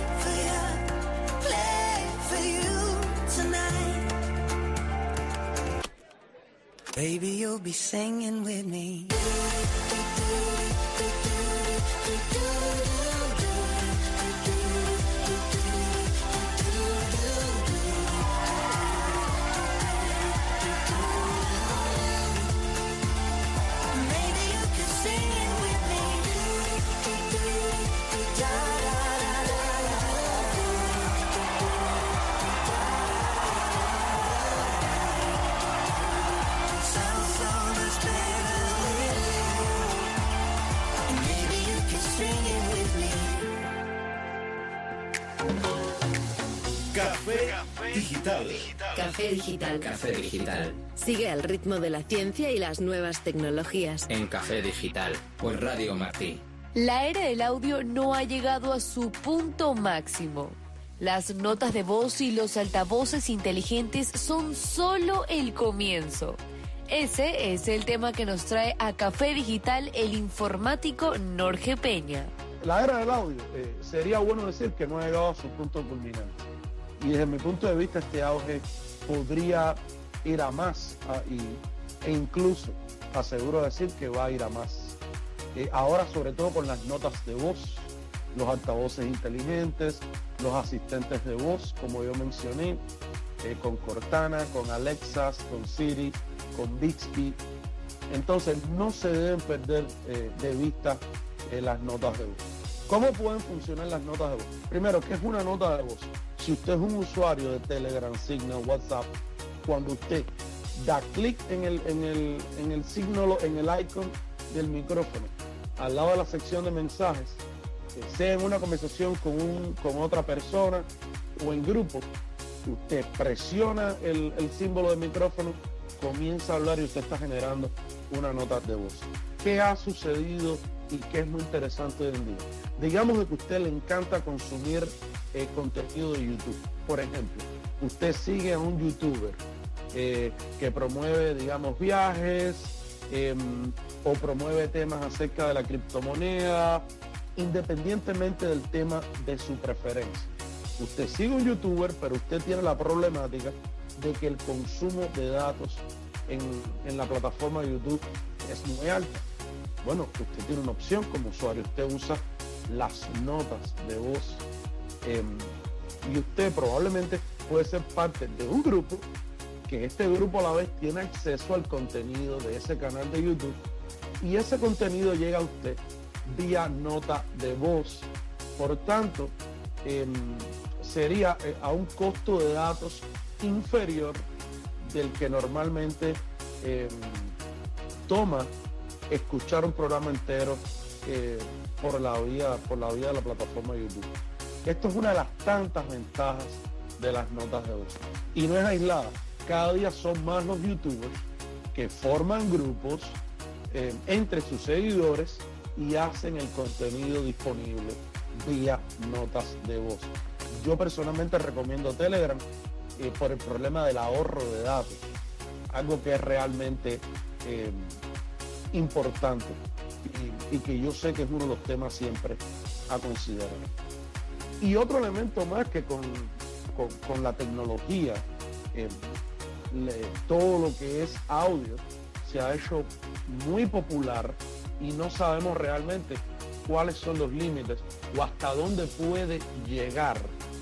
S14: for you tonight. Baby, you'll be singing with me.
S9: Café Digital.
S11: Café Digital.
S12: Café Digital.
S11: Sigue al ritmo de la ciencia y las nuevas tecnologías.
S12: En Café Digital, por Radio Martí.
S10: La era del audio no ha llegado a su punto máximo. Las notas de voz y los altavoces inteligentes son solo el comienzo. Ese es el tema que nos trae a Café Digital el informático Norge Peña.
S16: La era del audio, sería bueno decir que no ha llegado a su punto culminante. Y desde mi punto de vista este auge podría ir a más e incluso aseguro decir que va a ir a más. Ahora sobre todo con las notas de voz, los altavoces inteligentes, los asistentes de voz, como yo mencioné, con Cortana, con Alexa, con Siri, con Bixby. Entonces no se deben perder de vista las notas de voz. ¿Cómo pueden funcionar las notas de voz? Primero, ¿qué es una nota de voz? Si usted es un usuario de Telegram, Signal, WhatsApp, cuando usted da clic en el signo, en el icon del micrófono, al lado de la sección de mensajes, sea en una conversación con otra persona o en grupo, usted presiona el símbolo del micrófono, comienza a hablar y usted está generando una nota de voz. ¿Qué ha sucedido y qué es muy interesante hoy en día? Digamos que a usted le encanta consumir contenido de YouTube. Por ejemplo, usted sigue a un youtuber que promueve, digamos, viajes o promueve temas acerca de la criptomoneda, independientemente del tema de su preferencia. Usted sigue un youtuber, pero usted tiene la problemática de que el consumo de datos en la plataforma de YouTube es muy alto. Bueno, usted tiene una opción como usuario, usted usa las notas de voz y usted probablemente puede ser parte de un grupo que este grupo a la vez tiene acceso al contenido de ese canal de YouTube y ese contenido llega a usted vía nota de voz. Por tanto, sería a un costo de datos inferior del que normalmente toma escuchar un programa entero por la vía de la plataforma de YouTube. Esto es una de las tantas ventajas de las notas de voz. Y no es aislada. Cada día son más los youtubers que forman grupos entre sus seguidores y hacen el contenido disponible vía notas de voz. Yo personalmente recomiendo Telegram por el problema del ahorro de datos, algo que es realmente importante y que yo sé que es uno de los temas siempre a considerar. Y otro elemento más que con la tecnología, todo lo que es audio se ha hecho muy popular y no sabemos realmente cuáles son los límites o hasta dónde puede llegar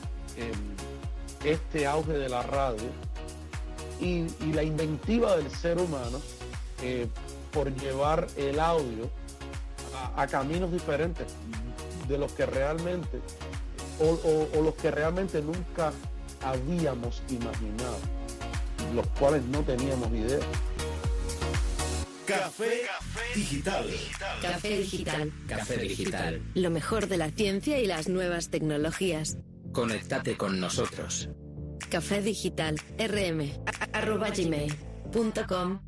S16: este auge de la radio y la inventiva del ser humano por llevar el audio a caminos diferentes de los que realmente o los que realmente nunca habíamos imaginado, los cuales no teníamos idea.
S9: Café Digital.
S11: Café Digital.
S12: Café Digital.
S11: Lo mejor de la ciencia y las nuevas tecnologías.
S12: Conéctate con nosotros.
S11: Café Digital. rm@gmail.com.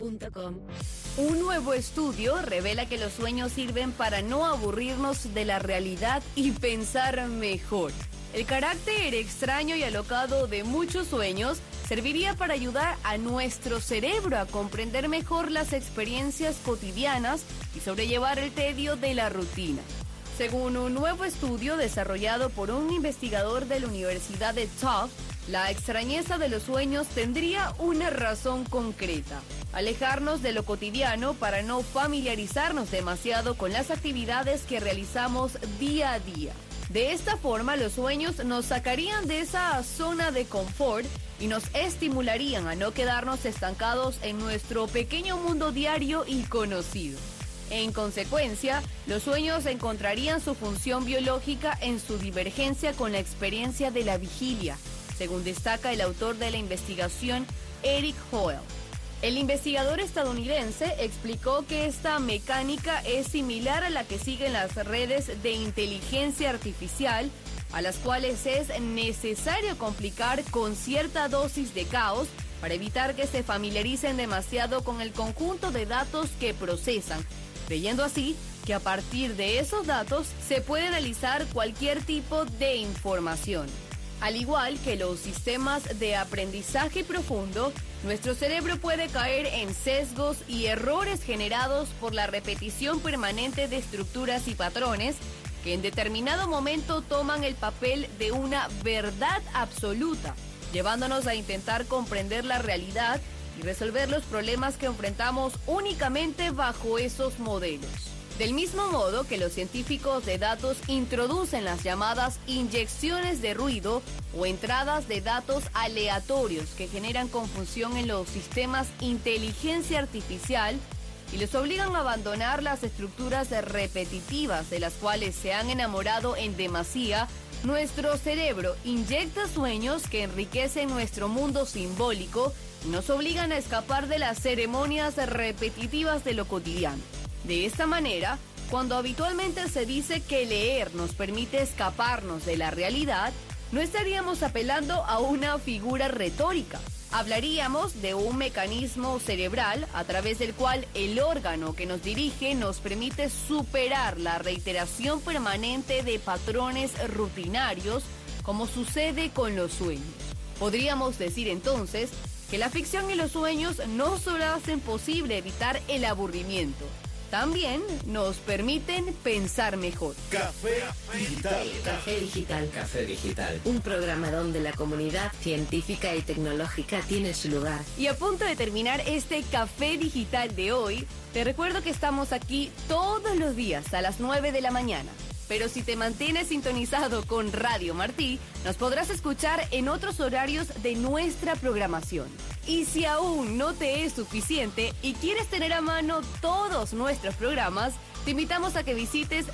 S10: Un nuevo estudio revela que los sueños sirven para no aburrirnos de la realidad y pensar mejor. El carácter extraño y alocado de muchos sueños serviría para ayudar a nuestro cerebro a comprender mejor las experiencias cotidianas y sobrellevar el tedio de la rutina. Según un nuevo estudio desarrollado por un investigador de la Universidad de Tufts, la extrañeza de los sueños tendría una razón concreta: alejarnos de lo cotidiano para no familiarizarnos demasiado con las actividades que realizamos día a día. De esta forma, los sueños nos sacarían de esa zona de confort y nos estimularían a no quedarnos estancados en nuestro pequeño mundo diario y conocido. En consecuencia, los sueños encontrarían su función biológica en su divergencia con la experiencia de la vigilia, según destaca el autor de la investigación, Eric Hoel. El investigador estadounidense explicó que esta mecánica es similar a la que siguen las redes de inteligencia artificial, a las cuales es necesario complicar con cierta dosis de caos para evitar que se familiaricen demasiado con el conjunto de datos que procesan, creyendo así que a partir de esos datos se puede analizar cualquier tipo de información. Al igual que los sistemas de aprendizaje profundo, nuestro cerebro puede caer en sesgos y errores generados por la repetición permanente de estructuras y patrones que en determinado momento toman el papel de una verdad absoluta, llevándonos a intentar comprender la realidad y resolver los problemas que enfrentamos únicamente bajo esos modelos. Del mismo modo que los científicos de datos introducen las llamadas inyecciones de ruido o entradas de datos aleatorios que generan confusión en los sistemas inteligencia artificial y les obligan a abandonar las estructuras repetitivas de las cuales se han enamorado en demasía, nuestro cerebro inyecta sueños que enriquecen nuestro mundo simbólico y nos obligan a escapar de las ceremonias repetitivas de lo cotidiano. De esta manera, cuando habitualmente se dice que leer nos permite escaparnos de la realidad, no estaríamos apelando a una figura retórica. Hablaríamos de un mecanismo cerebral a través del cual el órgano que nos dirige nos permite superar la reiteración permanente de patrones rutinarios, como sucede con los sueños. Podríamos decir entonces que la ficción y los sueños no solo hacen posible evitar el aburrimiento, también nos permiten pensar mejor.
S9: Café Digital.
S11: Café Digital.
S12: Café Digital.
S11: Un programa donde la comunidad científica y tecnológica tiene su lugar.
S10: Y a punto de terminar este Café Digital de hoy, te recuerdo que estamos aquí todos los días a las 9 de la mañana. Pero si te mantienes sintonizado con Radio Martí, nos podrás escuchar en otros horarios de nuestra programación. Y si aún no te es suficiente y quieres tener a mano todos nuestros programas, te invitamos a que visites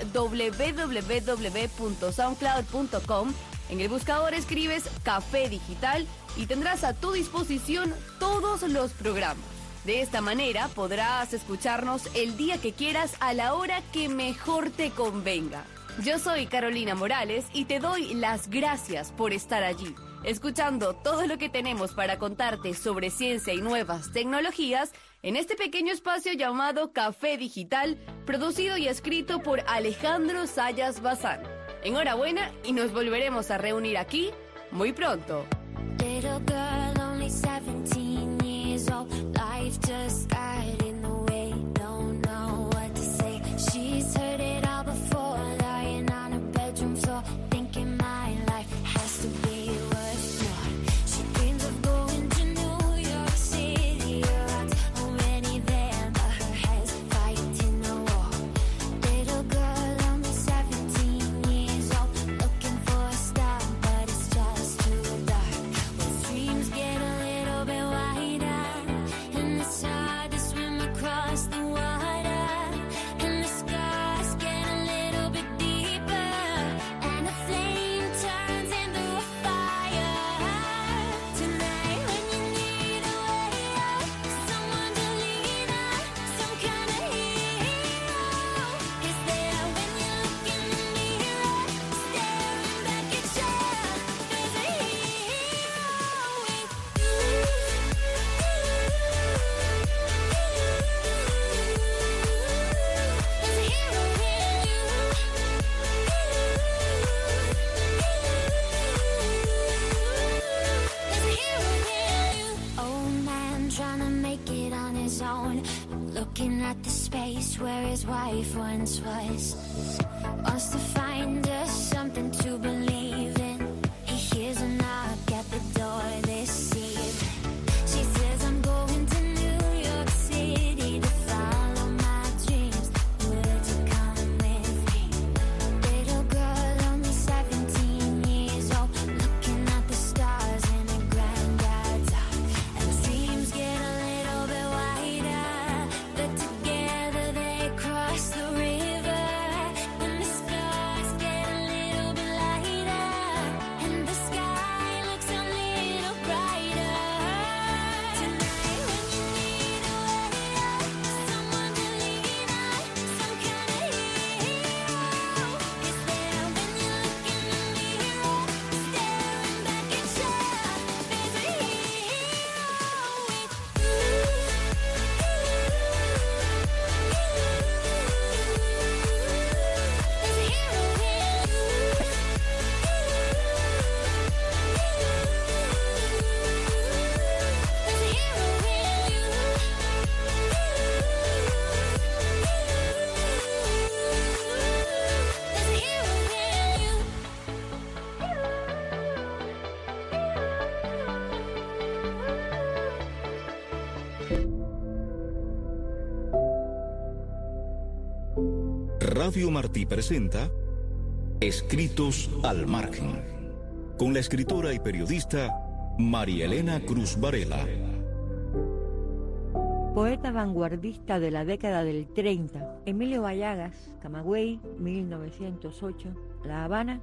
S10: www.soundcloud.com. En el buscador escribes Café Digital y tendrás a tu disposición todos los programas. De esta manera podrás escucharnos el día que quieras a la hora que mejor te convenga. Yo soy Carolina Morales y te doy las gracias por estar allí, escuchando todo lo que tenemos para contarte sobre ciencia y nuevas tecnologías en este pequeño espacio llamado Café Digital, producido y escrito por Alejandro Sayas Bazán. Enhorabuena y nos volveremos a reunir aquí muy pronto.
S15: Little girl, only 17 years old. Life just got in the way. Don't know what to say. She's heard it all before, lying on her bedroom floor, thinking my life has to be worth more. She dreams of going to New York City. Her heart's already there, but her head's fighting the war. Little girl, only 17 years old, looking for a star, but it's just too dark. When dreams get a little bit wider, and it's hard to swim across the water, and the scars get a little bit deeper, and the flame turns into a fire. Tonight when you need a way out, someone to lean on, some kind of hero is there when you look in the mirror, staring back at you. There's a hero with you. There's a hero in you. Old man trying to make it on his own, looking at the space where his wife once was. Wants to find us something to believe in. He hears a knock at the door this evening. She says, I'm going to New York City to follow my dreams. Would you come with me? Little girl, only 17 years old, looking at the stars in a granddad's eye. And dreams get a little bit wider, but together they cross the river. And the stars get a little bit lighter, and the sky looks a little brighter. Tonight when you need a way out, someone to lean on, some kind of hero is there when you look in the mirror, staring back at you. There's a hero with you.
S17: Radio Martí presenta Escritos al Margen, con la escritora y periodista María Elena Cruz Varela.
S18: Poeta vanguardista de la década del 30, Emilio Vallagas, Camagüey, 1908, La Habana,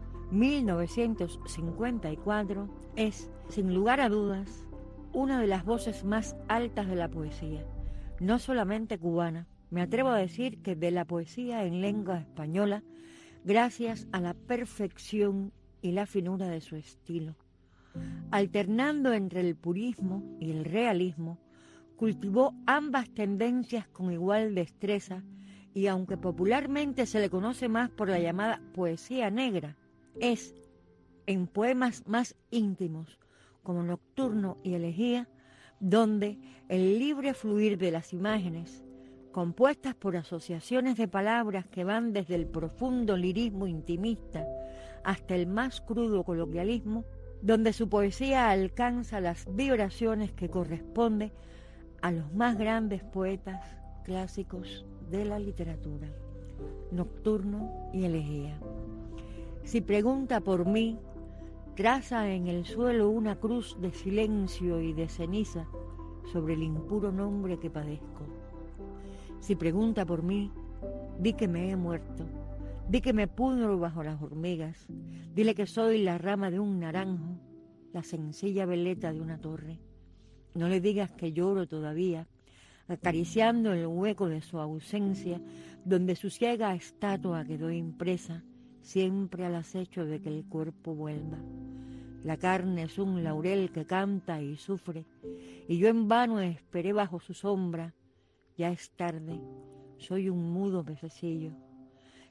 S18: 1954, es, sin lugar a dudas, una de las voces más altas de la poesía, no solamente cubana. Me atrevo a decir que de la poesía en lengua española, gracias a la perfección y la finura de su estilo. Alternando entre el purismo y el realismo, cultivó ambas tendencias con igual destreza y aunque popularmente se le conoce más por la llamada poesía negra, es, en poemas más íntimos, como Nocturno y Elegía, donde el libre fluir de las imágenes, compuestas por asociaciones de palabras que van desde el profundo lirismo intimista hasta el más crudo coloquialismo, donde su poesía alcanza las vibraciones que corresponden a los más grandes poetas clásicos de la literatura. Nocturno y Elegía. Si pregunta por mí, traza en el suelo una cruz de silencio y de ceniza sobre el impuro nombre que padezco. Si pregunta por mí, di que me he muerto, di que me pudro bajo las hormigas, dile que soy la rama de un naranjo, la sencilla veleta de una torre. No le digas que lloro todavía, acariciando el hueco de su ausencia, donde su ciega estatua quedó impresa, siempre al acecho de que el cuerpo vuelva. La carne es un laurel que canta y sufre, y yo en vano esperé bajo su sombra. Ya es tarde, soy un mudo pececillo.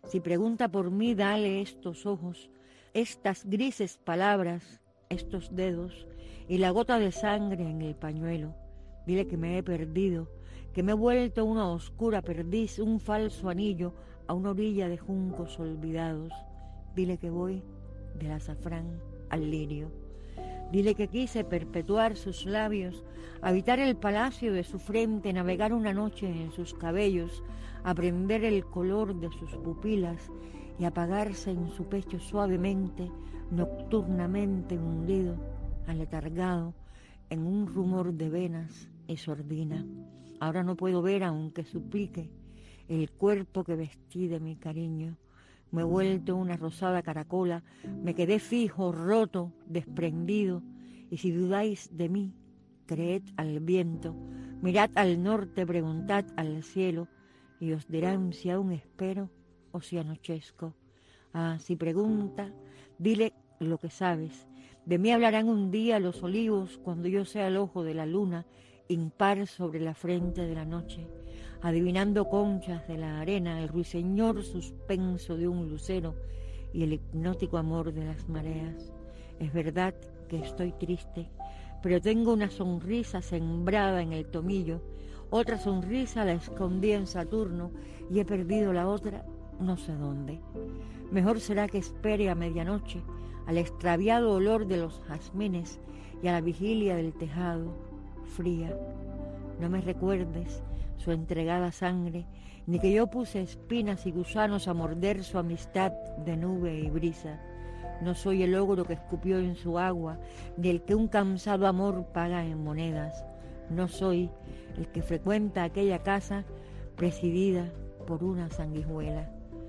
S18: Si pregunta por mí, dale estos ojos, estas grises palabras, estos dedos y la gota de sangre en el pañuelo. Dile que me he perdido, que me he vuelto una oscura perdiz, un falso anillo a una orilla de juncos olvidados. Dile que voy del azafrán al lirio. Dile que quise perpetuar sus labios, habitar el palacio de su frente, navegar una noche en sus cabellos, aprender el color de sus pupilas y apagarse en su pecho suavemente, nocturnamente hundido, aletargado, en un rumor de venas y sordina. Ahora no puedo ver, aunque suplique, el cuerpo que vestí de mi cariño. Me he vuelto una rosada caracola, me quedé fijo, roto, desprendido, y si dudáis de mí, creed al viento, mirad al norte, preguntad al cielo, y os dirán si aún espero o si anochezco. Ah, si pregunta, dile lo que sabes. De mí hablarán un día los olivos cuando yo sea el ojo de la luna, impar sobre la frente de la noche, adivinando conchas de la arena, el ruiseñor suspenso de un lucero y el hipnótico amor de las mareas. Es verdad que estoy triste, pero tengo una sonrisa sembrada en el tomillo, otra sonrisa la escondí en Saturno y he perdido la otra no sé dónde. Mejor será que espere a medianoche, al extraviado olor de los jazmines y a la vigilia del tejado, fría. No me recuerdes su entregada sangre, ni que yo puse espinas y gusanos a morder su amistad de nube y brisa. No soy el ogro que escupió en su agua, ni el que un cansado amor paga en monedas. No soy el que frecuenta aquella casa presidida por una sanguijuela.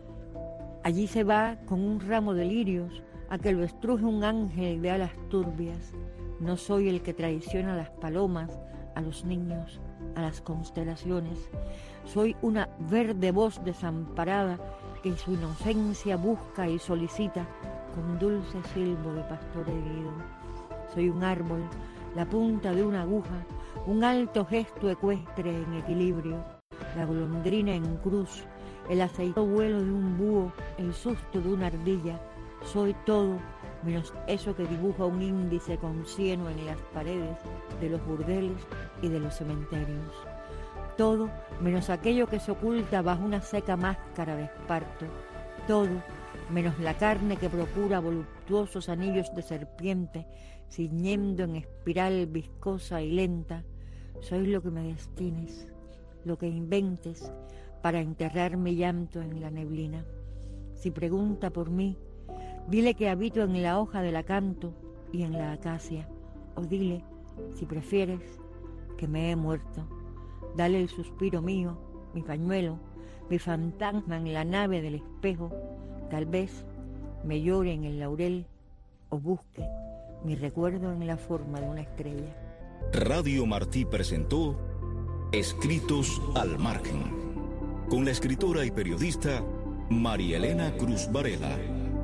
S18: Allí se va con un ramo de lirios a que lo estruje un ángel de alas turbias. No soy el que traiciona a las palomas, a los niños, a las constelaciones. Soy una verde voz desamparada que su inocencia busca y solicita con dulce silbo de pastor herido. Soy un árbol, la punta de una aguja, un alto gesto ecuestre en equilibrio, la golondrina en cruz, el aceitoso vuelo de un búho, el susto de una ardilla. Soy todo menos eso que dibuja un índice con cieno en las paredes de los burdeles y de los cementerios. Todo menos aquello que se oculta bajo una seca máscara de esparto. Todo menos la carne que procura voluptuosos anillos de serpiente, ciñendo en espiral viscosa y lenta. Soy lo que me destines, lo que inventes para enterrar mi llanto en la neblina. Si pregunta por mí, dile que habito en la hoja del acanto y en la acacia, o dile, si prefieres, que me he muerto. Dale el suspiro mío, mi pañuelo, mi fantasma en la nave del espejo. Tal vez me llore en el laurel o busque mi recuerdo en la forma de una estrella.
S17: Radio Martí presentó Escritos al Margen, con la escritora y periodista María Elena Cruz Varela.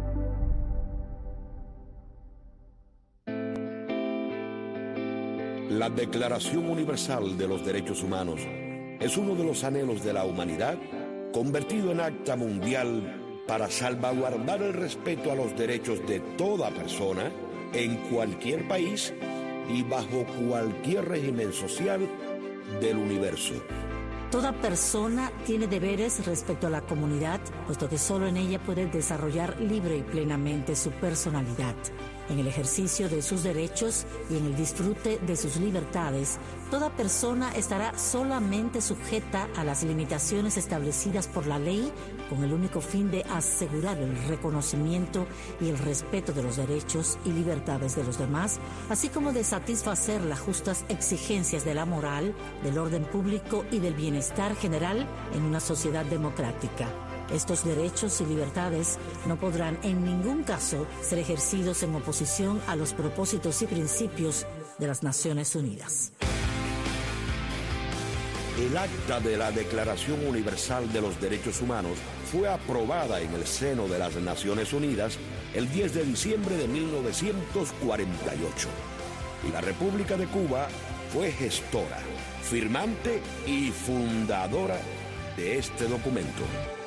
S19: La Declaración Universal de los Derechos Humanos es uno de los anhelos de la humanidad convertido en acta mundial para salvaguardar el respeto a los derechos de toda persona en cualquier país y bajo cualquier régimen social del universo.
S20: Toda persona tiene deberes respecto a la comunidad, puesto que solo en ella puede desarrollar libre y plenamente su personalidad. En el ejercicio de sus derechos y en el disfrute de sus libertades, toda persona estará solamente sujeta a las limitaciones establecidas por la ley, con el único fin de asegurar el reconocimiento y el respeto de los derechos y libertades de los demás, así como de satisfacer las justas exigencias de la moral, del orden público y del bienestar general en una sociedad democrática. Estos derechos y libertades no podrán en ningún caso ser ejercidos en oposición a los propósitos y principios de las Naciones Unidas.
S19: El acta de la Declaración Universal de los Derechos Humanos fue aprobada en el seno de las Naciones Unidas el 10 de diciembre de 1948. Y la República de Cuba fue gestora, firmante y fundadora de este documento.